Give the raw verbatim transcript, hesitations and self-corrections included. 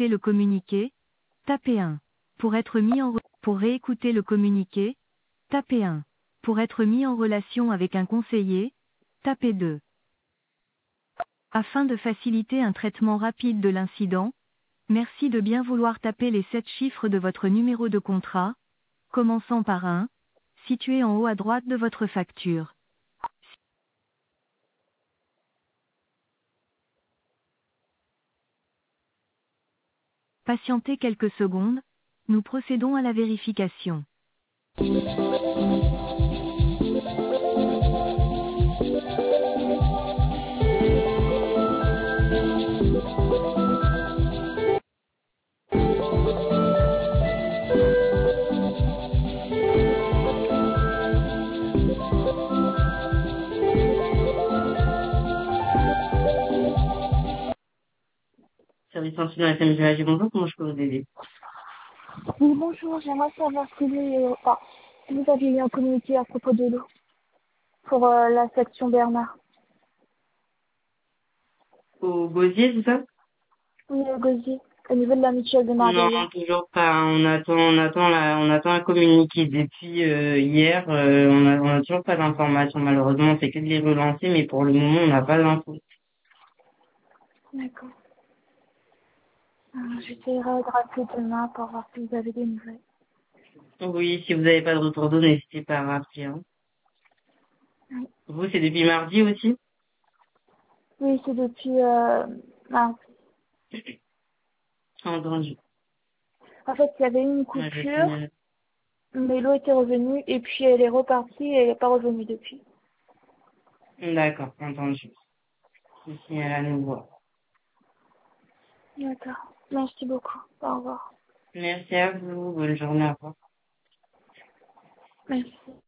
réécouter le communiqué, tapez un. Pour être mis en re- pour réécouter le communiqué, tapez un. Pour être mis en relation avec un conseiller, tapez deux. Afin de faciliter un traitement rapide de l'incident, merci de bien vouloir taper les sept chiffres de votre numéro de contrat, commençant par un, situé en haut à droite de votre facture. Patientez quelques secondes, nous procédons à la vérification. Service incident F M G A G, bonjour, comment je peux vous aider? Oui, bonjour, j'aimerais savoir si vous, euh, enfin, si vous aviez eu un communiqué à propos de l'eau pour euh, la section Bernard. Au Gosier, c'est ça? Oui, au Gosier, au niveau de la mutuelle de Non, Marbella. toujours pas. On attend, on attend la, on attend un communiqué depuis euh, hier. Euh, on a, on a toujours pas d'informations. Malheureusement, on fait que de les relancer, mais pour le moment, on n'a pas d'infos. D'accord. Euh, J'essaierai de rappeler demain pour voir si vous avez des nouvelles. Oui, si vous n'avez pas de retour d'eau, n'hésitez pas à rappeler, hein. Oui, Vous, c'est depuis mardi aussi? oui c'est depuis... Euh, mardi. Entendu. En fait, il y avait eu une Moi, je coupure, signale. mais l'eau était revenue et puis elle est repartie et elle n'est pas revenue depuis. D'accord, entendu. Je signale à nouveau. D'accord. Merci beaucoup. Au revoir. Merci à vous. Bonne journée. Au revoir. Merci.